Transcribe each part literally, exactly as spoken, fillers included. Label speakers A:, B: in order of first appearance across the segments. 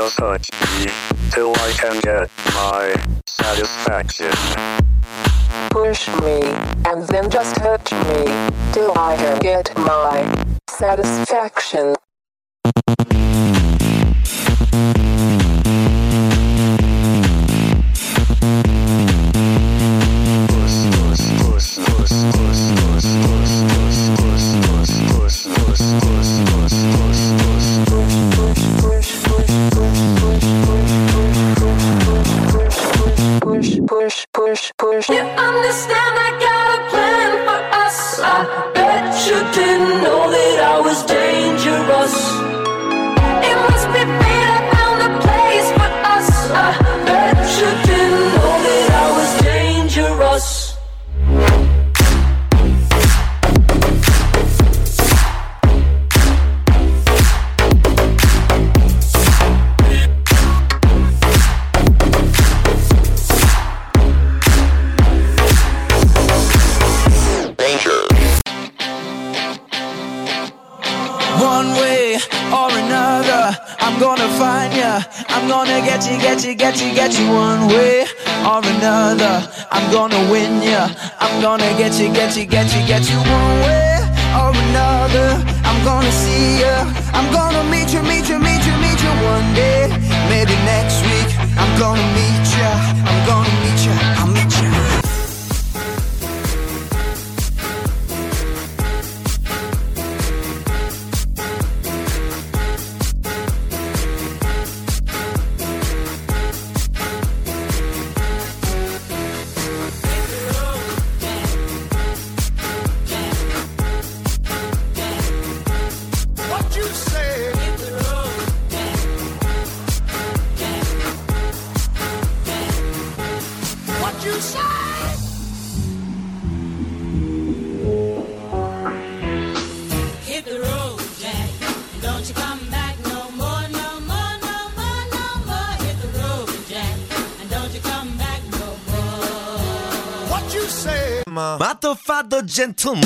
A: Just touch me till I can get my satisfaction.
B: Push me, and then just touch me till I can get my satisfaction. Push, push, push.
C: You understand I got a plan for us. I bet you didn't know that I was dangerous. It must be fate I found a place for us. I bet you didn't know that I was dangerous.
D: I'm gonna find ya, I'm gonna get you, get you, get you, get you one way or another. I'm gonna win ya, I'm gonna get you, get you, get you, get you one way or another. I'm gonna see ya, I'm gonna meet you, meet you, meet you, meet you one day. Maybe next week, I'm gonna meet ya, I'm gonna meet ya, I'll meet ya.
E: Matto gentleman.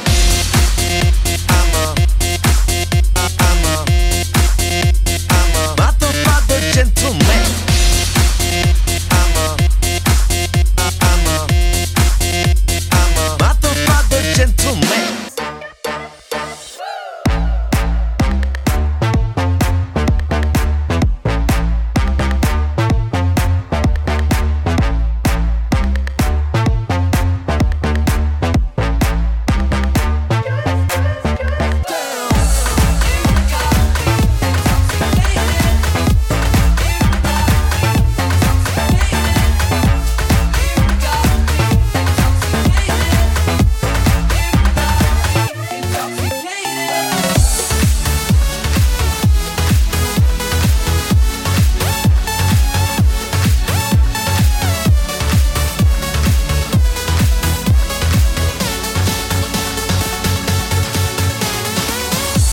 E: I'm a, I'm a, I'm a matto fatto gentleman.